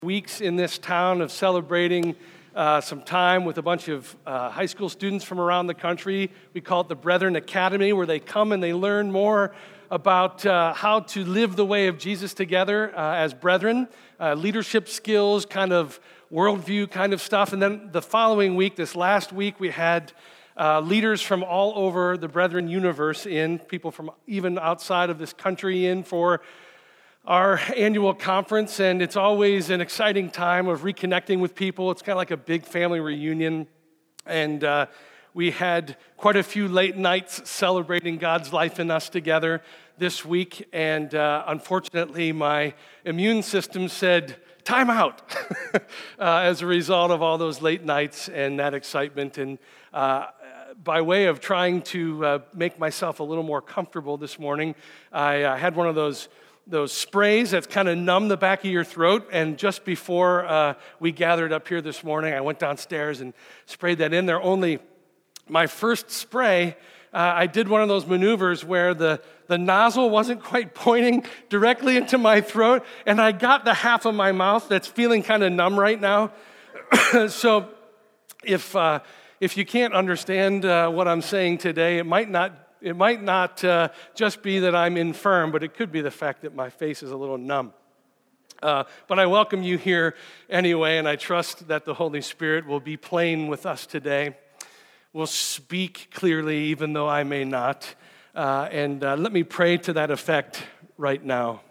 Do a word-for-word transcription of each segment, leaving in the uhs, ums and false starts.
Weeks in this town of celebrating uh, some time with a bunch of uh, high school students from around the country. We call it the Brethren Academy, where they come and they learn more about uh, how to live the way of Jesus together uh, as brethren, uh, leadership skills, kind of worldview kind of stuff. And then the following week, this last week, we had uh, leaders from all over the Brethren universe in, people from even outside of this country in for our annual conference, and it's always an exciting time of reconnecting with people. It's kind of like a big family reunion, and uh, we had quite a few late nights celebrating God's life in us together this week, and uh, unfortunately, my immune system said, time out, uh, as a result of all those late nights and that excitement, and uh, by way of trying to uh, make myself a little more comfortable this morning, I uh, had one of those those sprays that kind of numb the back of your throat. And just before uh, we gathered up here this morning, I went downstairs and sprayed that in there. Only my first spray, uh, I did one of those maneuvers where the, the nozzle wasn't quite pointing directly into my throat, and I got the half of my mouth that's feeling kind of numb right now. So if, uh, if you can't understand uh, what I'm saying today, it might not It might not uh, just be that I'm infirm, but it could be the fact that my face is a little numb. Uh, but I welcome you here anyway, and I trust that the Holy Spirit will be playing with us today, will speak clearly even though I may not. Uh, and uh, let me pray to that effect right now.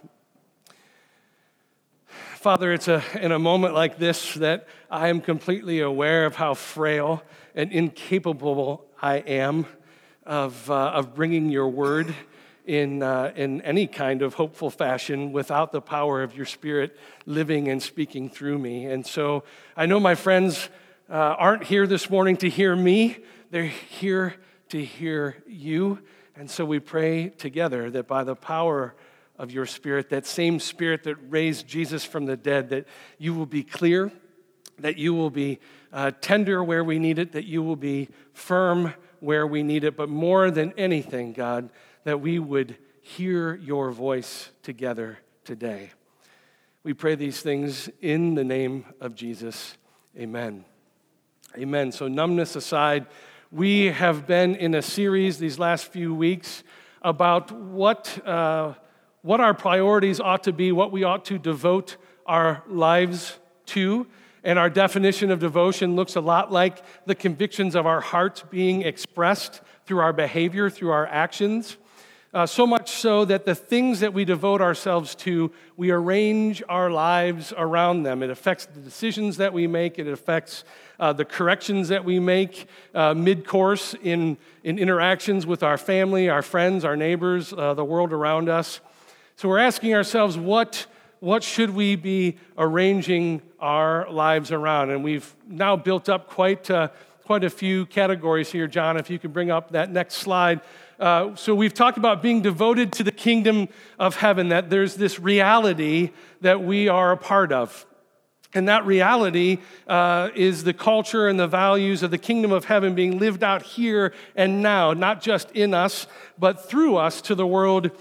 Father, it's a, in a moment like this that I am completely aware of how frail and incapable I am of uh, of bringing your word in uh, in any kind of hopeful fashion without the power of your Spirit living and speaking through me. And so I know my friends uh, aren't here this morning to hear me. They're here to hear you. And so we pray together that by the power of your Spirit, that same Spirit that raised Jesus from the dead, that you will be clear, that you will be uh, tender where we need it, that you will be firm where we need it, but more than anything, God, that we would hear your voice together today. We pray these things in the name of Jesus. Amen. Amen. So numbness aside, we have been in a series these last few weeks about what, uh, what our priorities ought to be, what we ought to devote our lives to. And our definition of devotion looks a lot like the convictions of our hearts being expressed through our behavior, through our actions. Uh, so much so that the things that we devote ourselves to, we arrange our lives around them. It affects the decisions that we make. It affects uh, the corrections that we make uh, mid-course in, in interactions with our family, our friends, our neighbors, uh, the world around us. So we're asking ourselves, what What should we be arranging our lives around? And we've now built up quite uh, quite a few categories here. John, if you could bring up that next slide. Uh, so we've talked about being devoted to the kingdom of heaven, that there's this reality that we are a part of. And that reality uh, is the culture and the values of the kingdom of heaven being lived out here and now, not just in us, but through us to the world,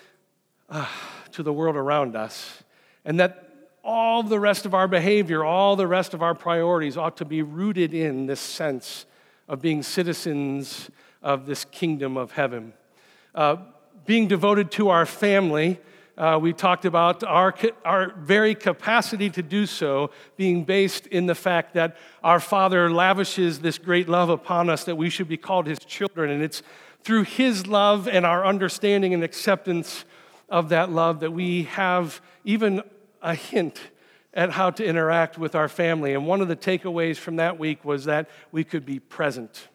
uh, to the world around us. And that all the rest of our behavior, all the rest of our priorities ought to be rooted in this sense of being citizens of this kingdom of heaven. Uh, being devoted to our family, uh, we talked about our, our very capacity to do so being based in the fact that our Father lavishes this great love upon us that we should be called His children. And it's through His love and our understanding and acceptance of that love that we have even a hint at how to interact with our family. And one of the takeaways from that week was that we could be present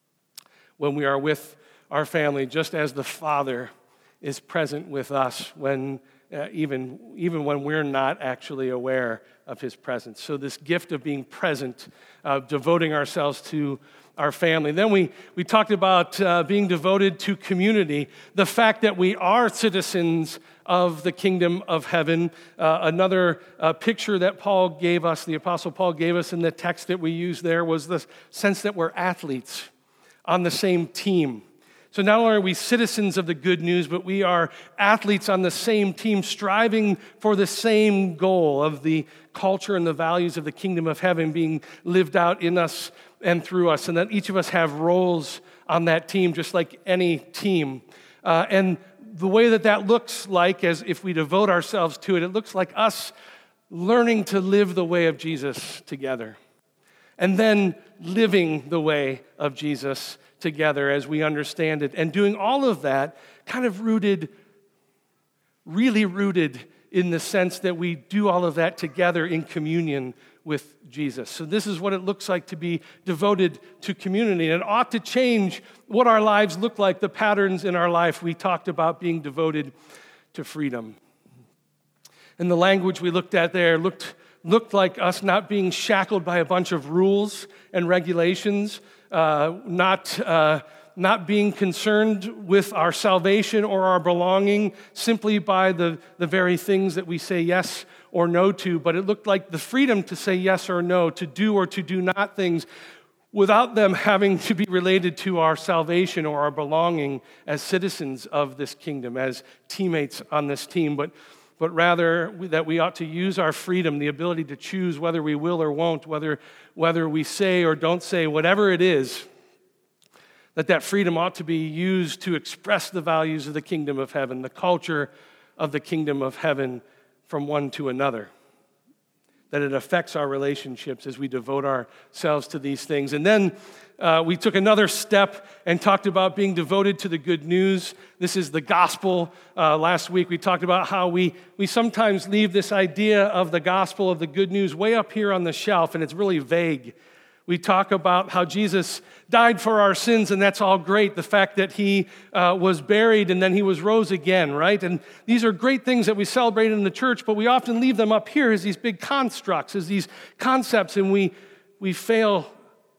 when we are with our family, just as the Father is present with us when uh, even, even when we're not actually aware of His presence. So this gift of being present, uh, devoting ourselves to our family. Then we, we talked about uh, being devoted to community, the fact that we are citizens of the kingdom of heaven. Uh, another uh, picture that Paul gave us, the Apostle Paul gave us in the text that we used there, was the sense that we're athletes on the same team. So not only are we citizens of the good news, but we are athletes on the same team, striving for the same goal of the culture and the values of the kingdom of heaven being lived out in us and through us, and that each of us have roles on that team, just like any team. Uh, and the way that that looks like, as if we devote ourselves to it, it looks like us learning to live the way of Jesus together, and then living the way of Jesus together as we understand it, and doing all of that kind of rooted, really rooted in the sense that we do all of that together in communion with Jesus. So this is what it looks like to be devoted to community, and it ought to change what our lives look like, the patterns in our life. We talked about being devoted to freedom. And the language we looked at there looked looked like us not being shackled by a bunch of rules and regulations, uh, not, uh, not being concerned with our salvation or our belonging simply by the, the very things that we say yes or no to, but it looked like the freedom to say yes or no, to do or to do not things without them having to be related to our salvation or our belonging as citizens of this kingdom, as teammates on this team, but but rather that we ought to use our freedom, the ability to choose whether we will or won't, whether, whether we say or don't say, whatever it is, that that freedom ought to be used to express the values of the kingdom of heaven, the culture of the kingdom of heaven from one to another, that it affects our relationships as we devote ourselves to these things. And then uh, we took another step and talked about being devoted to the good news. This is the gospel. Uh, last week we talked about how we, we sometimes leave this idea of the gospel, of the good news, way up here on the shelf, and it's really vague. We talk about how Jesus died for our sins, and that's all great. The fact that he uh, was buried and then he was rose again, right? And these are great things that we celebrate in the church, but we often leave them up here as these big constructs, as these concepts, and we, we fail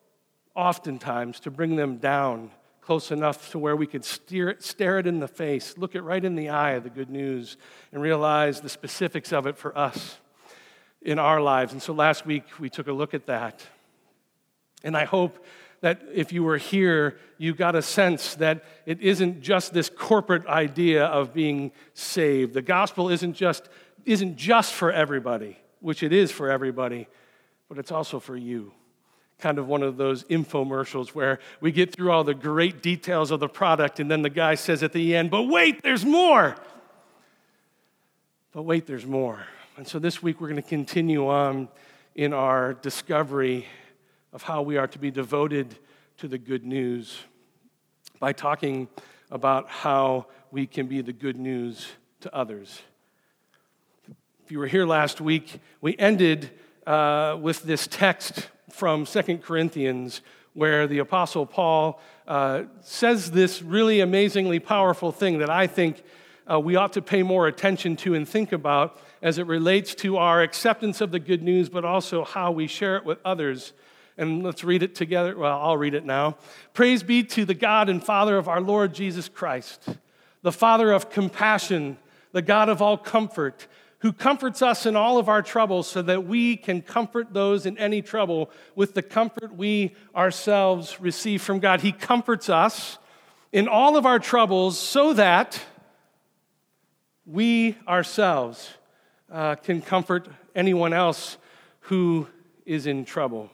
oftentimes to bring them down close enough to where we could steer, stare it in the face, look it right in the eye of the good news, and realize the specifics of it for us in our lives. And so last week we took a look at that. And I hope that if you were here, you got a sense that it isn't just this corporate idea of being saved. The gospel isn't just, isn't just for everybody, which it is for everybody, but it's also for you. Kind of one of those infomercials where we get through all the great details of the product, and then the guy says at the end, but wait, there's more. But wait, there's more. And so this week we're going to continue on in our discovery of how we are to be devoted to the good news by talking about how we can be the good news to others. If you were here last week, we ended uh, with this text from Second Corinthians where the Apostle Paul uh, says this really amazingly powerful thing that I think uh, we ought to pay more attention to and think about as it relates to our acceptance of the good news, but also how we share it with others. And let's read it together. Well, I'll read it now. Praise be to the God and Father of our Lord Jesus Christ, the Father of compassion, the God of all comfort, who comforts us in all of our troubles so that we can comfort those in any trouble with the comfort we ourselves receive from God. He comforts us in all of our troubles so that we ourselves uh, can comfort anyone else who is in trouble.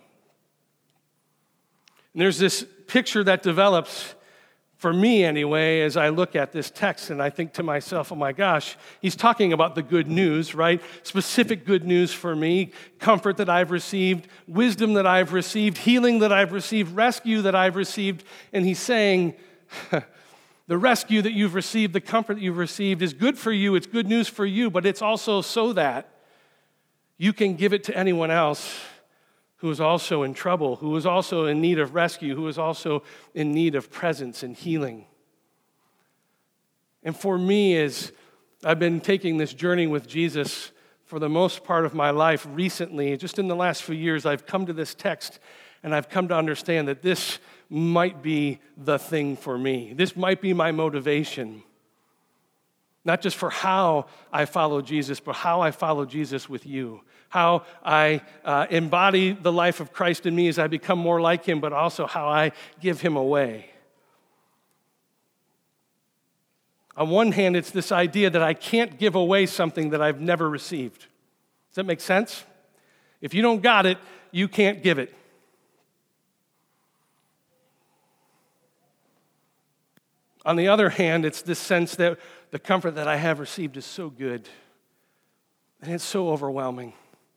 And there's this picture that develops, for me anyway, as I look at this text and I think to myself, oh my gosh, he's talking about the good news, right? Specific good news for me, comfort that I've received, wisdom that I've received, healing that I've received, rescue that I've received. And he's saying, the rescue that you've received, the comfort that you've received is good for you, it's good news for you, but it's also so that you can give it to anyone else who is also in trouble, who is also in need of rescue, who is also in need of presence and healing. And for me, as I've been taking this journey with Jesus for the most part of my life recently, just in the last few years, I've come to this text and I've come to understand that this might be the thing for me. This might be my motivation. Not just for how I follow Jesus, but how I follow Jesus with you. How I uh, embody the life of Christ in me as I become more like him, but also how I give him away. On one hand, it's this idea that I can't give away something that I've never received. Does that make sense? If you don't got it, you can't give it. On the other hand, it's this sense that the comfort that I have received is so good, and it's so overwhelming,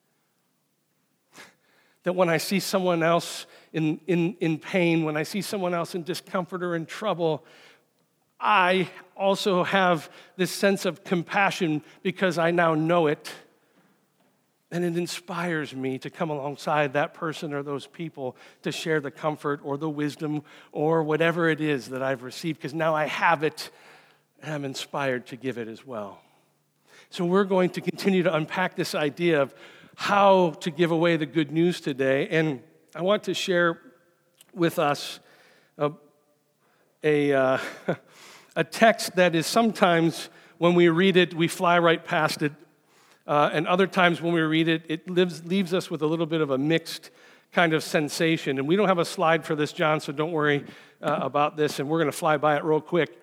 that when I see someone else in, in, in pain, when I see someone else in discomfort or in trouble, I also have this sense of compassion because I now know it, and it inspires me to come alongside that person or those people to share the comfort or the wisdom or whatever it is that I've received, because now I have it and I'm inspired to give it as well. So we're going to continue to unpack this idea of how to give away the good news today, and I want to share with us a, a, uh, a text that is sometimes when we read it, we fly right past it. Uh, and other times when we read it, it lives, leaves us with a little bit of a mixed kind of sensation. And we don't have a slide for this, John, so don't worry uh, about this. And we're going to fly by it real quick,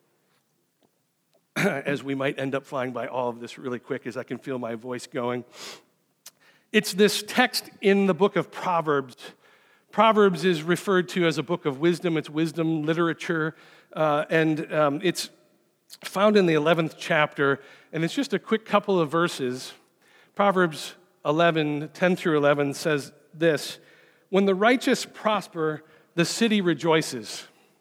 as we might end up flying by all of this really quick as I can feel my voice going. It's this text in the book of Proverbs. Proverbs is referred to as a book of wisdom. It's wisdom literature, uh, and um, it's found in the eleventh chapter, and it's just a quick couple of verses. Proverbs eleven, ten through eleven says this: "When the righteous prosper, the city rejoices.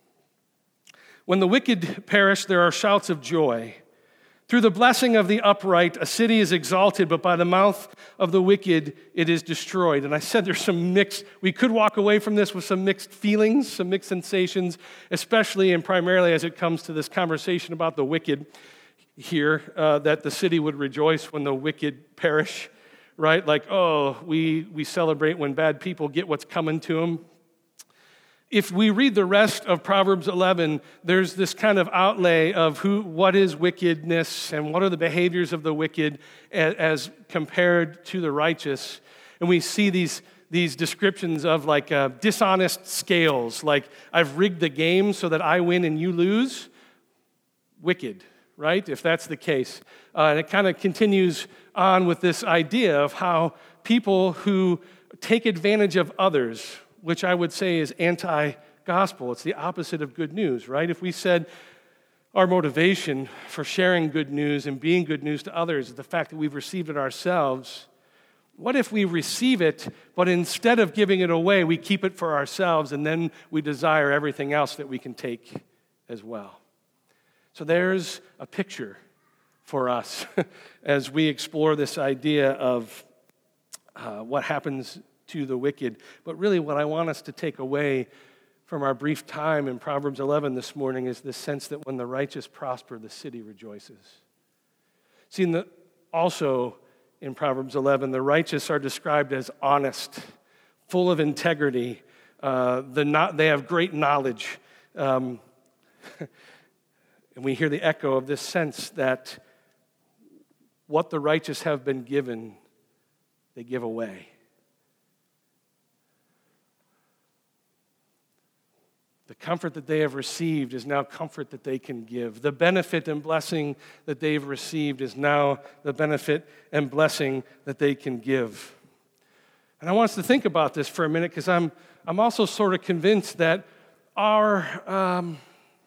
When the wicked perish, there are shouts of joy. Through the blessing of the upright, a city is exalted, but by the mouth of the wicked, it is destroyed." And I said there's some mixed, we could walk away from this with some mixed feelings, some mixed sensations, especially and primarily as it comes to this conversation about the wicked here, uh, that the city would rejoice when the wicked perish, right? Like, oh, we, we celebrate when bad people get what's coming to them. If we read the rest of Proverbs eleven, there's this kind of outlay of who, what is wickedness and what are the behaviors of the wicked as, as compared to the righteous. And we see these, these descriptions of like uh, dishonest scales, like I've rigged the game so that I win and you lose. Wicked, right? If that's the case. Uh, and it kind of continues on with this idea of how people who take advantage of others, which I would say is anti-gospel. It's the opposite of good news, right? If we said our motivation for sharing good news and being good news to others is the fact that we've received it ourselves, what if we receive it, but instead of giving it away, we keep it for ourselves, and then we desire everything else that we can take as well? So there's a picture for us as we explore this idea of uh, what happens to the wicked. But really what I want us to take away from our brief time in Proverbs eleven this morning is this sense that when the righteous prosper, the city rejoices. See, in the, also in Proverbs eleven, the righteous are described as honest, full of integrity. Uh, the not, they have great knowledge. Um, and we hear the echo of this sense that what the righteous have been given, they give away. The comfort that they have received is now comfort that they can give. The benefit and blessing that they've received is now the benefit and blessing that they can give. And I want us to think about this for a minute, because I'm, I'm also sort of convinced that our um,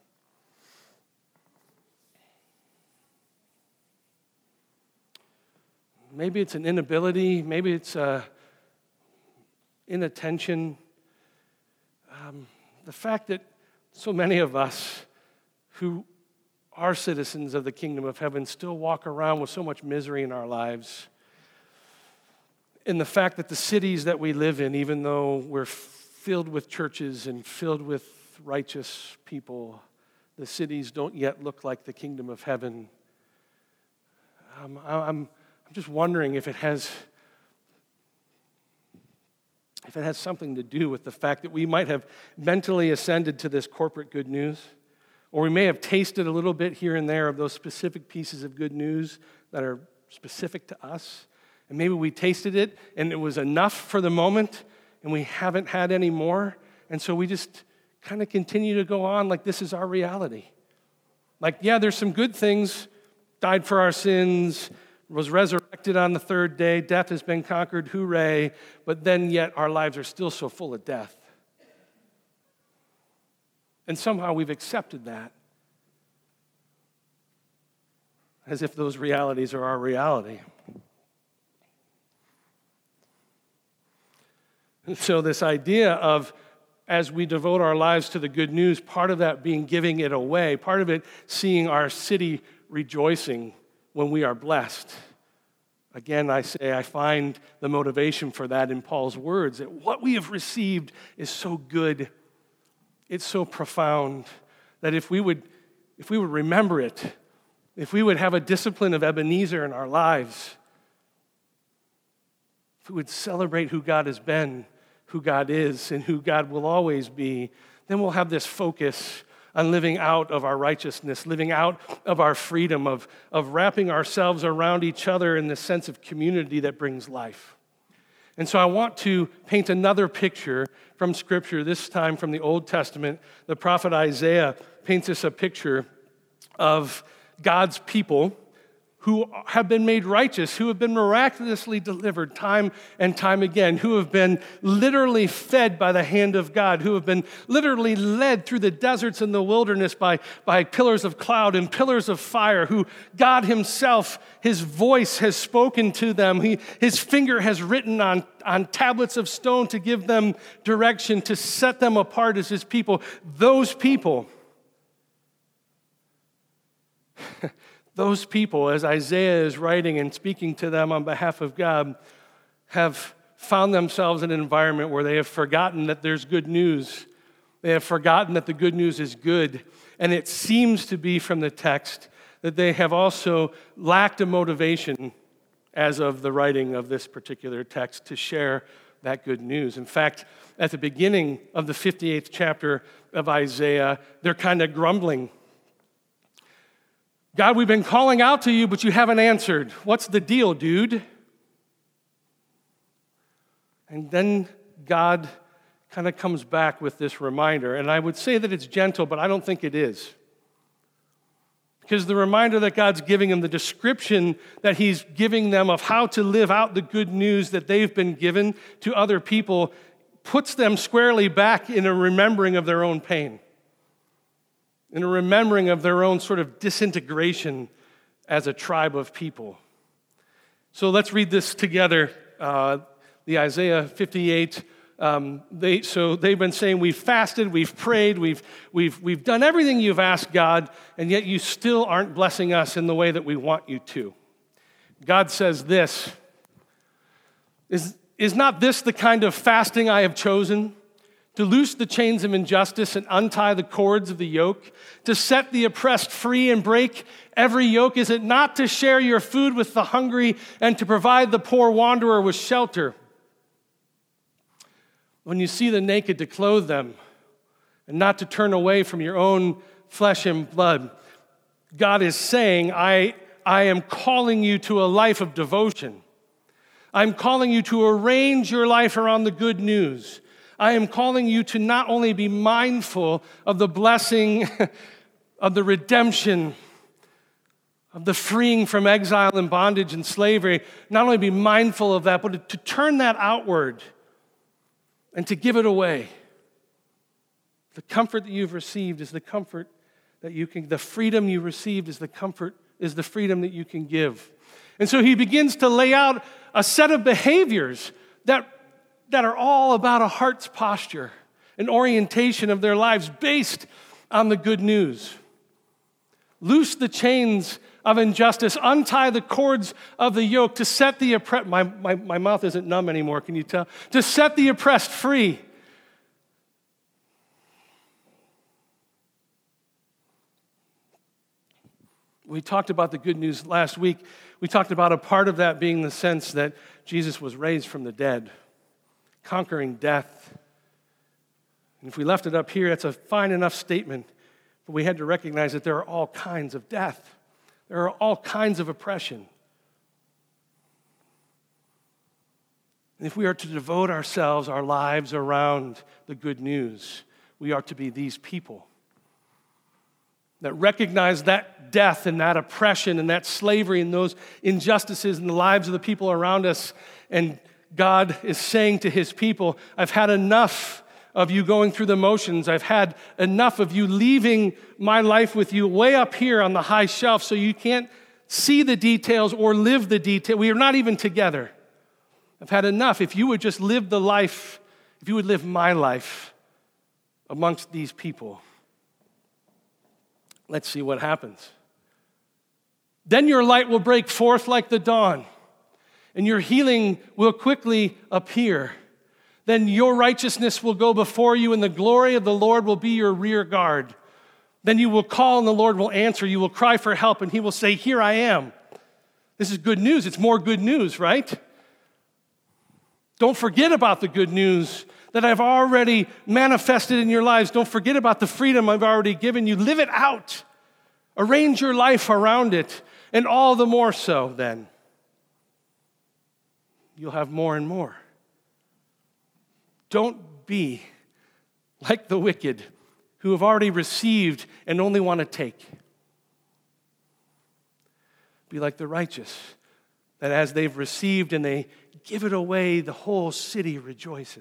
maybe it's an inability, maybe it's uh, inattention. Um, The fact that so many of us who are citizens of the kingdom of heaven still walk around with so much misery in our lives, and the fact that the cities that we live in, even though we're filled with churches and filled with righteous people, the cities don't yet look like the kingdom of heaven. Um, I'm, I'm just wondering if it has If it has something to do with the fact that we might have mentally ascended to this corporate good news, or we may have tasted a little bit here and there of those specific pieces of good news that are specific to us, and maybe we tasted it and it was enough for the moment and we haven't had any more, and so we just kind of continue to go on like this is our reality. Like, yeah, there's some good things. Died for our sins, was resurrected on the third day, death has been conquered, hooray, but then yet our lives are still so full of death. And somehow we've accepted that as if those realities are our reality. And so this idea of, as we devote our lives to the good news, part of that being giving it away, part of it seeing our city rejoicing when we are blessed. Again, I say I find the motivation for that in Paul's words, that what we have received is so good, it's so profound, that if we would, if we would remember it, if we would have a discipline of Ebenezer in our lives, if we would celebrate who God has been, who God is, and who God will always be, then we'll have this focus on living out of our righteousness, living out of our freedom, of, of wrapping ourselves around each other in the sense of community that brings life. And so I want to paint another picture from Scripture, this time from the Old Testament. The prophet Isaiah paints us a picture of God's people who have been made righteous, who have been miraculously delivered time and time again, who have been literally fed by the hand of God, who have been literally led through the deserts and the wilderness by, by pillars of cloud and pillars of fire, who God himself, his voice has spoken to them. He, his finger has written on, on tablets of stone to give them direction, to set them apart as his people. Those people Those people, as Isaiah is writing and speaking to them on behalf of God, have found themselves in an environment where they have forgotten that there's good news. They have forgotten that the good news is good. And it seems to be from the text that they have also lacked a motivation, as of the writing of this particular text, to share that good news. In fact, at the beginning of the fifty-eighth chapter of Isaiah, they're kind of grumbling. God, we've been calling out to you, but you haven't answered. What's the deal, dude? And then God kind of comes back with this reminder. And I would say that it's gentle, but I don't think it is. Because the reminder that God's giving them, the description that he's giving them of how to live out the good news that they've been given to other people, puts them squarely back in a remembering of their own pain, in a remembering of their own sort of disintegration as a tribe of people. So let's read this together, uh, the Isaiah fifty-eight. Um, they, so they've been saying, we've fasted, we've prayed, we've, we've, we've done everything you've asked, God, and yet you still aren't blessing us in the way that we want you to. God says this, is, is not this the kind of fasting I have chosen? To loose the chains of injustice and untie the cords of the yoke, to set the oppressed free and break every yoke? Is it not to share your food with the hungry and to provide the poor wanderer with shelter? When you see the naked, to clothe them and not to turn away from your own flesh and blood. God is saying, I, I am calling you to a life of devotion. I'm calling you to arrange your life around the good news. I am calling you to not only be mindful of the blessing of the redemption, of the freeing from exile and bondage and slavery, not only be mindful of that, but to turn that outward and to give it away. The comfort that you've received is the comfort that you can, the freedom you received is the comfort, is the freedom that you can give. And so he begins to lay out a set of behaviors that that are all about a heart's posture, an orientation of their lives based on the good news. Loose the chains of injustice, untie the cords of the yoke, to set the oppressed, my, my, my mouth isn't numb anymore, can you tell? To set the oppressed free. We talked about the good news last week. We talked about a part of that being the sense that Jesus was raised from the dead, conquering death. And if we left it up here, that's a fine enough statement, but we had to recognize that there are all kinds of death. There are all kinds of oppression. And if we are to devote ourselves, our lives around the good news, we are to be these people. that recognize that death and that oppression and that slavery and those injustices in the lives of the people around us. And God is saying to his people, I've had enough of you going through the motions. I've had enough of you leaving my life with you way up here on the high shelf so you can't see the details or live the detail. We are not even together. I've had enough. If you would just live the life, if you would live my life amongst these people, let's see what happens. Then your light will break forth like the dawn, and your healing will quickly appear. Then your righteousness will go before you, and the glory of the Lord will be your rear guard. Then you will call, and the Lord will answer. You will cry for help, and he will say, here I am. This is good news. It's more good news, right? Don't forget about the good news that I've already manifested in your lives. Don't forget about the freedom I've already given you. Live it out. Arrange your life around it. And all the more so then, you'll have more and more. Don't be like the wicked who have already received and only want to take. Be like the righteous, that as they've received and they give it away, the whole city rejoices.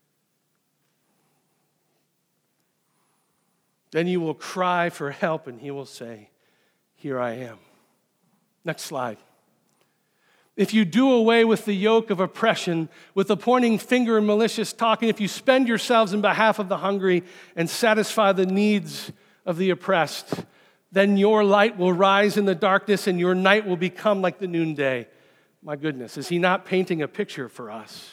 Then you will cry for help, and he will say, here I am. Next slide. If you do away with the yoke of oppression, with the pointing finger and malicious talking, if you spend yourselves in behalf of the hungry and satisfy the needs of the oppressed, then your light will rise in the darkness and your night will become like the noonday. My goodness, is he not painting a picture for us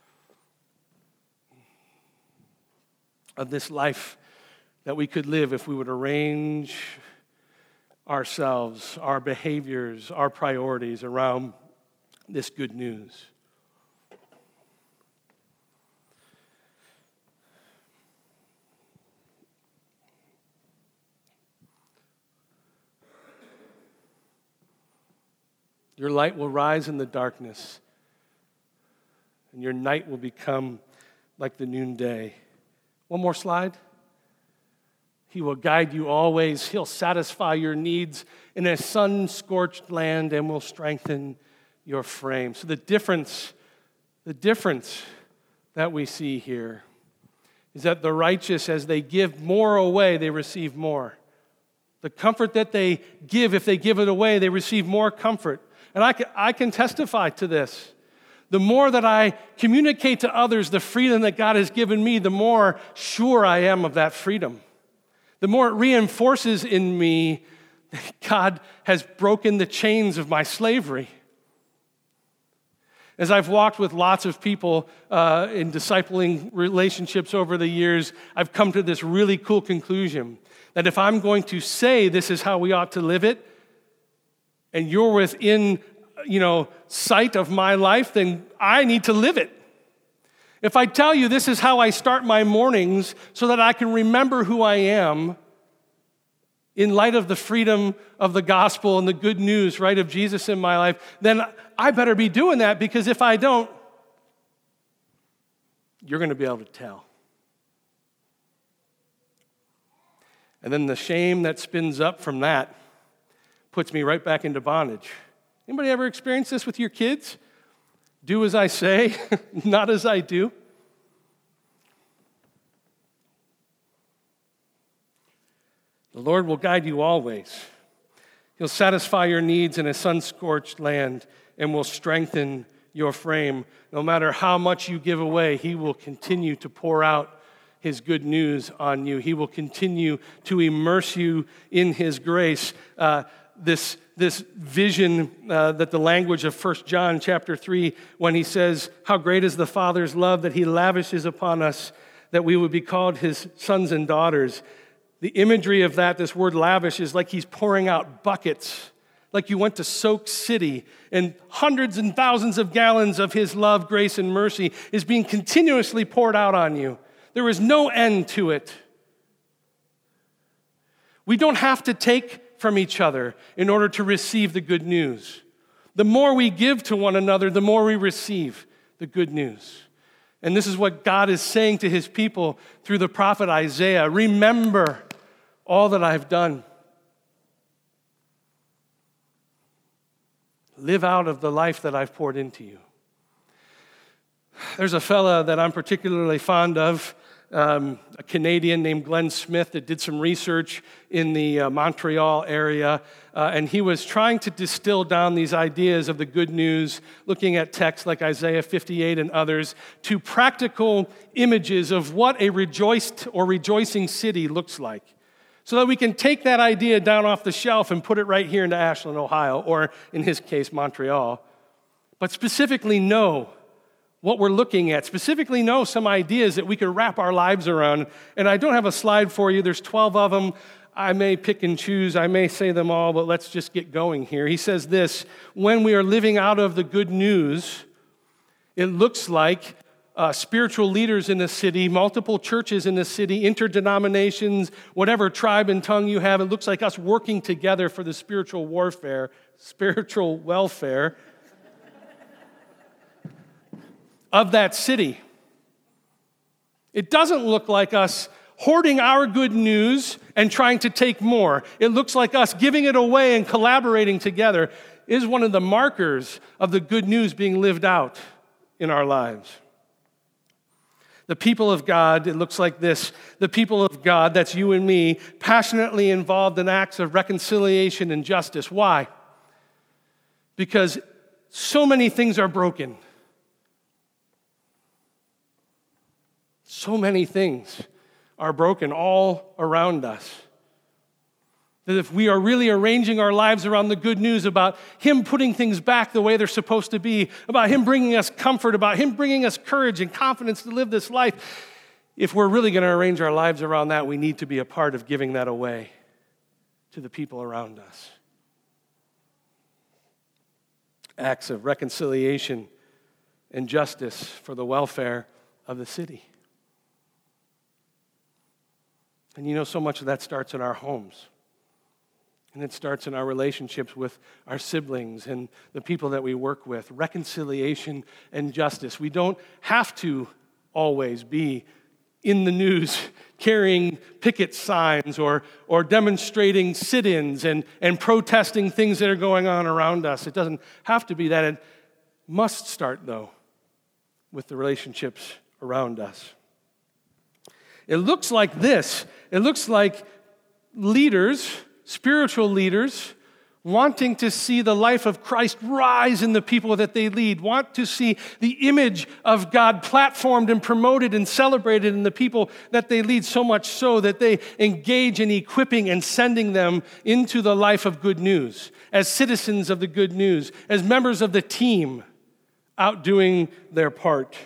of this life that we could live if we would arrange ourselves, our behaviors, our priorities around this good news? Your light will rise in the darkness, and your night will become like the noonday. One more slide. He will guide you always. He'll satisfy your needs in a sun-scorched land and will strengthen your frame. So the difference, the difference that we see here is that the righteous, as they give more away, they receive more. The comfort that they give, if they give it away, they receive more comfort. And I can, I can testify to this. The more that I communicate to others the freedom that God has given me, the more sure I am of that freedom. The more it reinforces in me that God has broken the chains of my slavery. As I've walked with lots of people uh, in discipling relationships over the years, I've come to this really cool conclusion that if I'm going to say this is how we ought to live it, and you're within, you know, sight of my life, then I need to live it. If I tell you this is how I start my mornings so that I can remember who I am in light of the freedom of the gospel and the good news, right, of Jesus in my life, then I better be doing that, because if I don't, you're going to be able to tell. And then the shame that spins up from that puts me right back into bondage. Anybody ever experienced this with your kids? Do as I say, not as I do. The Lord will guide you always. He'll satisfy your needs in a sun-scorched land and will strengthen your frame. No matter how much you give away, he will continue to pour out his good news on you. He will continue to immerse you in his grace. Uh, this, this vision uh, that the language of First John chapter three, when he says, how great is the Father's love that he lavishes upon us, that we would be called his sons and daughters. The imagery of that, this word lavish, is like he's pouring out buckets, like you went to Soak City, and hundreds and thousands of gallons of his love, grace, and mercy is being continuously poured out on you. There is no end to it. We don't have to take from each other in order to receive the good news. The more we give to one another, the more we receive the good news. And this is what God is saying to his people through the prophet Isaiah. Remember all that I've done Live out of the life that I've poured into you. There's a fella that I'm particularly fond of, um, a Canadian named Glenn Smith that did some research in the uh, Montreal area, uh, and he was trying to distill down these ideas of the good news, looking at texts like Isaiah fifty-eight and others, to practical images of what a rejoiced or rejoicing city looks like, so that we can take that idea down off the shelf and put it right here into Ashland, Ohio, or in his case, Montreal, but specifically know what we're looking at, specifically know some ideas that we could wrap our lives around. And I don't have a slide for you. There's twelve of them. I may pick and choose. I may say them all, but let's just get going here. He says this: when we are living out of the good news, it looks like uh, spiritual leaders in the city, multiple churches in the city, interdenominations, whatever tribe and tongue you have, it looks like us working together for the spiritual warfare, spiritual welfare of that city. It doesn't look like us hoarding our good news and trying to take more. It looks like us giving it away and collaborating together. It is one of the markers of the good news being lived out in our lives. The people of God, it looks like this. The people of God, that's you and me, passionately involved in acts of reconciliation and justice. Why? Because so many things are broken. So many things are broken all around us. That if we are really arranging our lives around the good news about Him putting things back the way they're supposed to be, about Him bringing us comfort, about Him bringing us courage and confidence to live this life, if we're really going to arrange our lives around that, we need to be a part of giving that away to the people around us. Acts of reconciliation and justice for the welfare of the city. And you know, so much of that starts in our homes. And it starts in our relationships with our siblings and the people that we work with. Reconciliation and justice. We don't have to always be in the news carrying picket signs or, or demonstrating sit-ins and, and protesting things that are going on around us. It doesn't have to be that. It must start, though, with the relationships around us. It looks like this. It looks like leaders, spiritual leaders, wanting to see the life of Christ rise in the people that they lead, want to see the image of God platformed and promoted and celebrated in the people that they lead, so much so that they engage in equipping and sending them into the life of good news, as citizens of the good news, as members of the team out doing their part,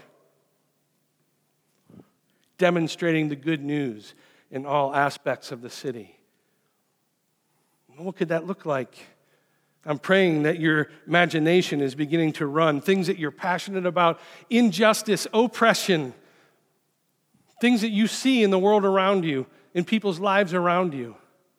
demonstrating the good news in all aspects of the city. What could that look like? I'm praying that your imagination is beginning to run. Things that you're passionate about, injustice, oppression, things that you see in the world around you, in people's lives around you.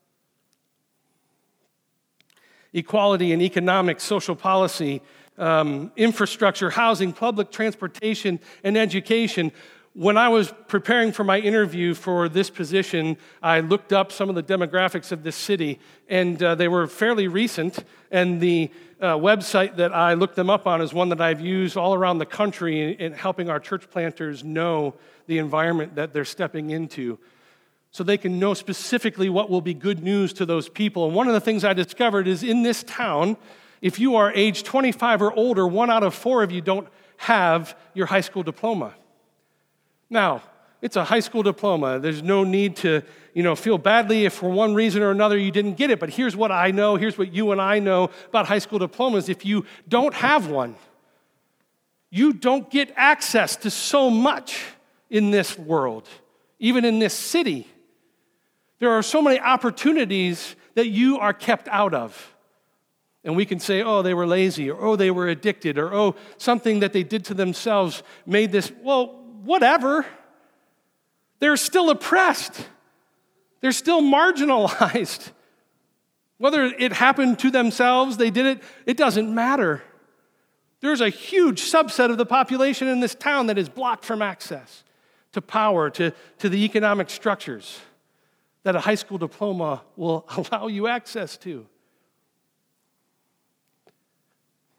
Equality and economic, social policy, um, infrastructure, housing, public transportation, and education. When I was preparing for my interview for this position, I looked up some of the demographics of this city, and uh, they were fairly recent, and the uh, website that I looked them up on is one that I've used all around the country in, in helping our church planters know the environment that they're stepping into, so they can know specifically what will be good news to those people. And one of the things I discovered is in this town, if you are age twenty-five or older, one out of four of you don't have your high school diploma. Now, it's a high school diploma. There's no need to, you know, feel badly if for one reason or another you didn't get it. But here's what I know, here's what you and I know about high school diplomas. If you don't have one, you don't get access to so much in this world, even in this city. There are so many opportunities that you are kept out of. And we can say, oh, they were lazy, or oh, they were addicted, or oh, something that they did to themselves made this, well, whatever. They're still oppressed. They're still marginalized. Whether it happened to themselves, they did it, it doesn't matter. There's a huge subset of the population in this town that is blocked from access to power, to, to the economic structures that a high school diploma will allow you access to.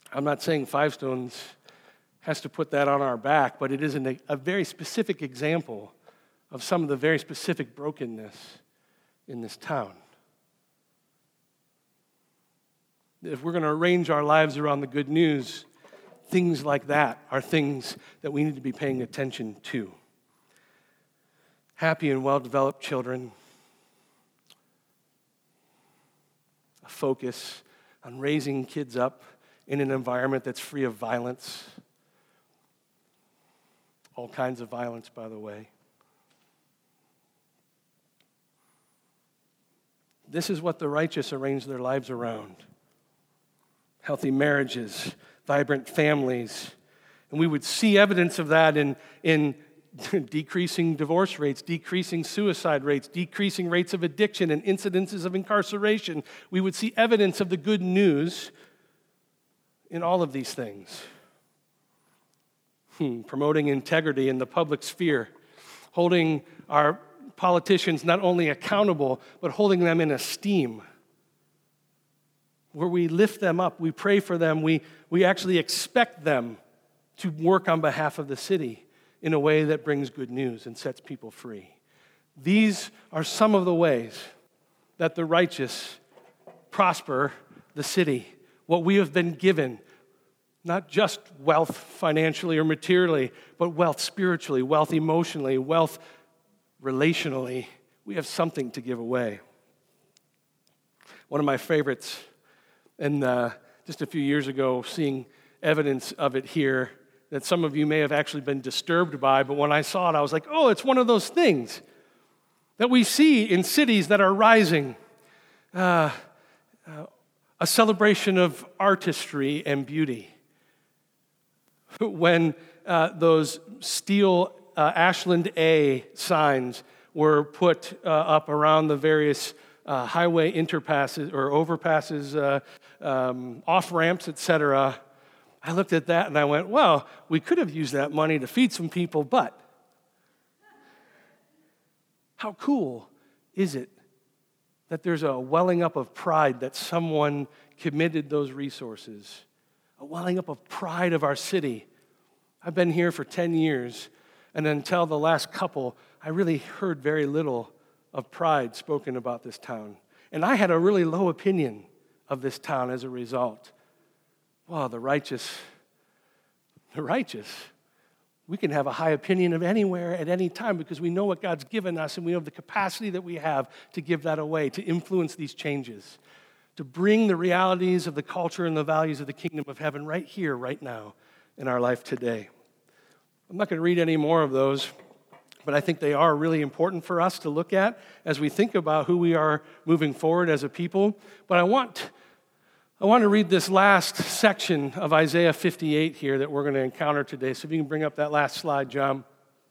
I'm not saying Five Stones has to put that on our back, but it is an, a very specific example of some of the very specific brokenness in this town. If we're going to arrange our lives around the good news, things like that are things that we need to be paying attention to. Happy and well-developed children, a focus on raising kids up in an environment that's free of violence. All kinds of violence, by the way. This is what the righteous arrange their lives around. Healthy marriages, vibrant families. And we would see evidence of that in, in decreasing divorce rates, decreasing suicide rates, decreasing rates of addiction and incidences of incarceration. We would see evidence of the good news in all of these things. Hmm. Promoting integrity in the public sphere, holding our politicians not only accountable, but holding them in esteem. Where we lift them up, we pray for them, we, we actually expect them to work on behalf of the city in a way that brings good news and sets people free. These are some of the ways that the righteous prosper the city. What we have been given, not just wealth financially or materially, but wealth spiritually, wealth emotionally, wealth relationally. We have something to give away. One of my favorites, and uh, just a few years ago, seeing evidence of it here that some of you may have actually been disturbed by, but when I saw it, I was like, oh, it's one of those things that we see in cities that are rising. Uh, uh, a celebration of artistry and beauty. When uh, those steel uh, Ashland A signs were put uh, up around the various uh, highway interpasses or overpasses, uh, um, off-ramps, et cetera, I looked at that and I went, well, we could have used that money to feed some people, but how cool is it that there's a welling up of pride that someone committed those resources, a welling up of pride of our city. I've been here for ten years, and until the last couple, I really heard very little of pride spoken about this town. And I had a really low opinion of this town as a result. Wow, the righteous, the righteous. We can have a high opinion of anywhere at any time because we know what God's given us and we have the capacity that we have to give that away, to influence these changes, to bring the realities of the culture and the values of the kingdom of heaven right here, right now, in our life today. I'm not going to read any more of those, but I think they are really important for us to look at as we think about who we are moving forward as a people. But I want I want to read this last section of Isaiah fifty-eight here that we're going to encounter today. So if you can bring up that last slide, John.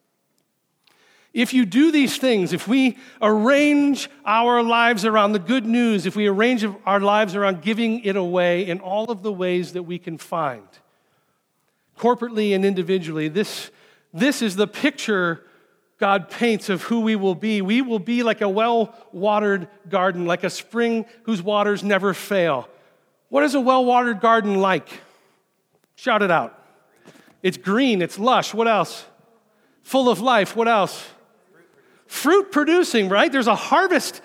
If you do these things, if we arrange our lives around the good news, if we arrange our lives around giving it away in all of the ways that we can find, corporately and individually, this, this is the picture God paints of who we will be. We will be like a well-watered garden, like a spring whose waters never fail. What is a well-watered garden like? Shout it out. It's green, it's lush. What else? Full of life. What else? Fruit producing, right? There's a harvest.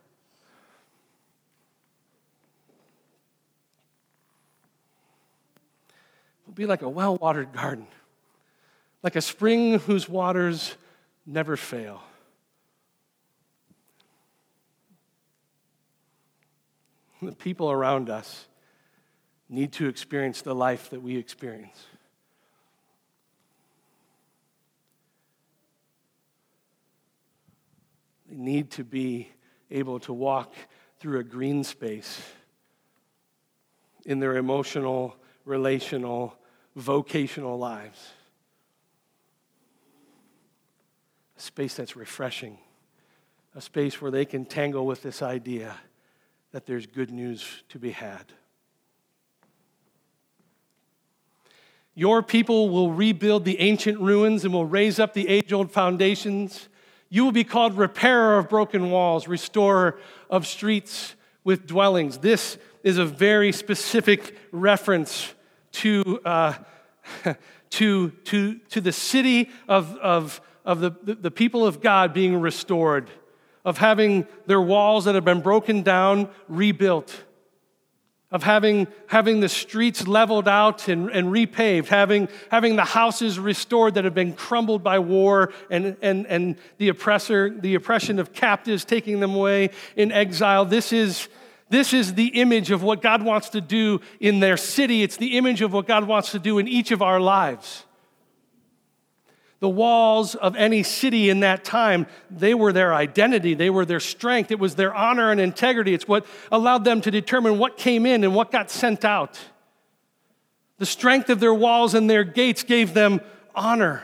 We'll be like a well-watered garden, like a spring whose waters never fail. The people around us need to experience the life that we experience. They need to be able to walk through a green space in their emotional, relational, vocational lives. A space that's refreshing. A space where they can tangle with this idea that there's good news to be had. Your people will rebuild the ancient ruins and will raise up the age-old foundations. You will be called repairer of broken walls, restorer of streets with dwellings. This is a very specific reference to, uh, to, to, to the city of, of, of the, the people of God being restored, of having their walls that have been broken down rebuilt, of having, having the streets leveled out and, and repaved, having, having the houses restored that have been crumbled by war and, and, and the oppressor, the oppression of captives, taking them away in exile. This is, this is the image of what God wants to do in their city. It's the image of what God wants to do in each of our lives. The walls of any city in that time, they were their identity, they were their strength, it was their honor and integrity. It's what allowed them to determine what came in and what got sent out. The strength of their walls and their gates gave them honor.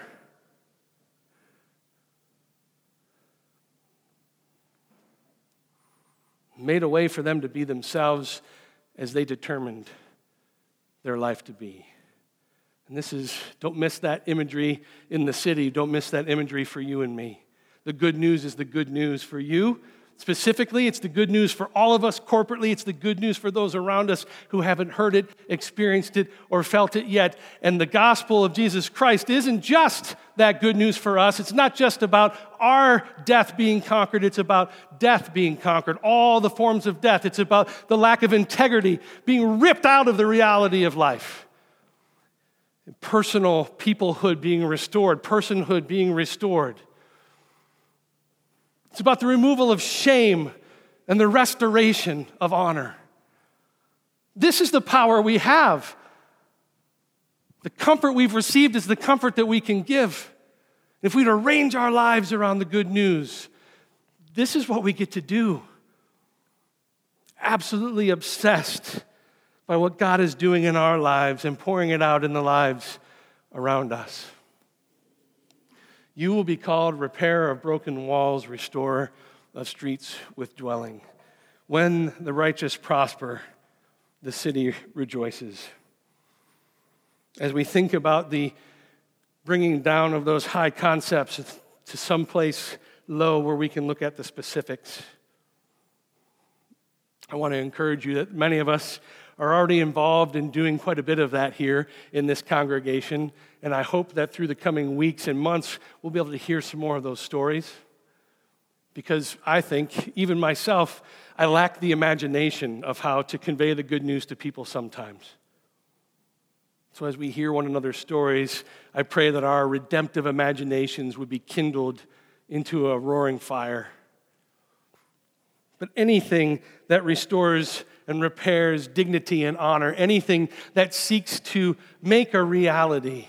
Made a way for them to be themselves as they determined their life to be. And this is, don't miss that imagery in the city. Don't miss that imagery for you and me. The good news is the good news for you. Specifically, it's the good news for all of us corporately. It's the good news for those around us who haven't heard it, experienced it, or felt it yet. And the gospel of Jesus Christ isn't just that good news for us. It's not just about our death being conquered. It's about death being conquered, all the forms of death. It's about the lack of integrity being ripped out of the reality of life. Personal peoplehood being restored, personhood being restored. It's about the removal of shame and the restoration of honor. This is the power we have. The comfort we've received is the comfort that we can give. If we'd arrange our lives around the good news, this is what we get to do. Absolutely obsessed by what God is doing in our lives and pouring it out in the lives around us. You will be called repairer of broken walls, restorer of streets with dwelling. When the righteous prosper, the city rejoices. As we think about the bringing down of those high concepts to some place low where we can look at the specifics, I want to encourage you that many of us are already involved in doing quite a bit of that here in this congregation, and I hope that through the coming weeks and months, we'll be able to hear some more of those stories, because I think, even myself, I lack the imagination of how to convey the good news to people sometimes. So as we hear one another's stories, I pray that our redemptive imaginations would be kindled into a roaring fire. But anything that restores and repairs dignity and honor, anything that seeks to make a reality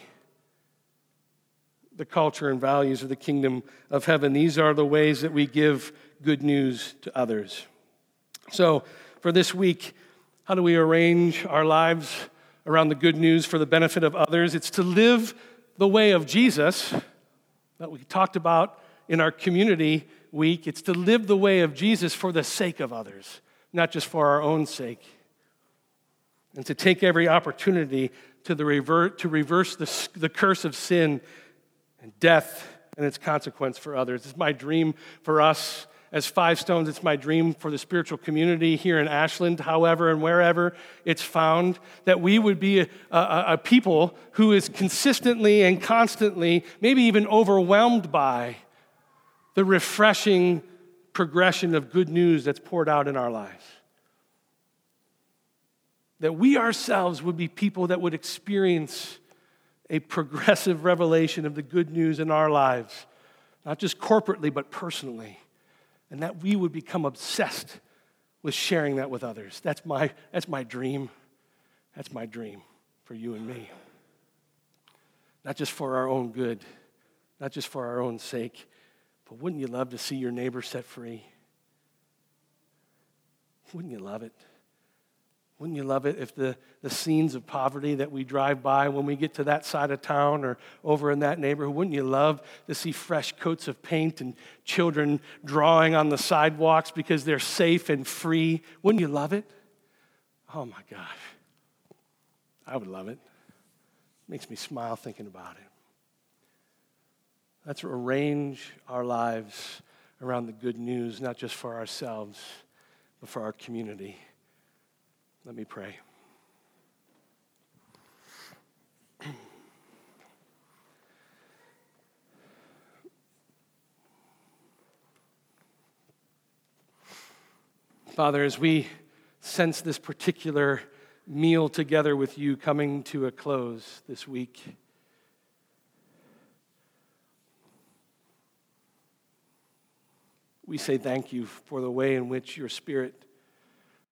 the culture and values of the kingdom of heaven, these are the ways that we give good news to others. So for this week, how do we arrange our lives around the good news for the benefit of others? It's to live the way of Jesus that we talked about in our community week. It's to live the way of Jesus for the sake of others, not just for our own sake. And to take every opportunity to, the revert, to reverse the, the curse of sin and death and its consequence for others. It's my dream for us as Five Stones. It's my dream for the spiritual community here in Ashland, however and wherever it's found, that we would be a, a, a people who is consistently and constantly, maybe even overwhelmed by the refreshing progression of good news that's poured out in our lives. That we ourselves would be people that would experience a progressive revelation of the good news in our lives, not just corporately, but personally, and that we would become obsessed with sharing that with others. That's my, that's my dream. That's my dream for you and me. Not just for our own good, not just for our own sake, but wouldn't you love to see your neighbor set free? Wouldn't you love it? Wouldn't you love it if the, the scenes of poverty that we drive by when we get to that side of town or over in that neighborhood, wouldn't you love to see fresh coats of paint and children drawing on the sidewalks because they're safe and free? Wouldn't you love it? Oh my gosh. I would love it. Makes me smile thinking about it. Let's arrange our lives around the good news, not just for ourselves, but for our community. Let me pray. Father, as we sense this particular meal together with you coming to a close this week, we say thank you for the way in which your Spirit